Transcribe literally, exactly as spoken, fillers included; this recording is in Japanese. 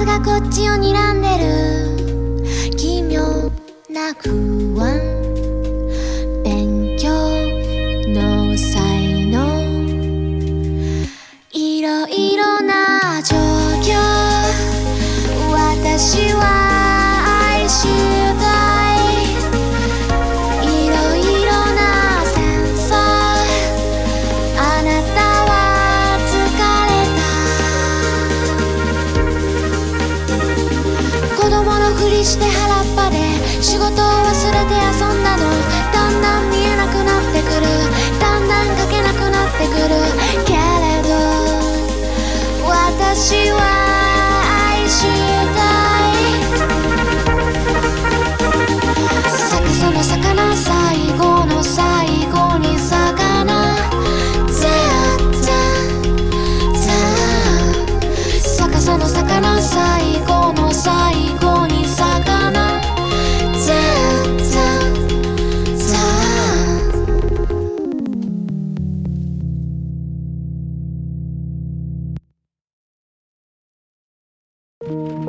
スがこっちを睨んでる奇妙な不安、勉強の才能、いろいろな状況、私は愛したい、いろいろな戦争、あなたは疲れた。子供のふりして原っぱで仕事を忘れて遊んだの、だんだん見えなくなってくる、だんだん書けなくなってくるけれど、私は愛したい。逆さの魚、最後の最後に魚、全然全逆さの魚、最後の最後に魚、全然全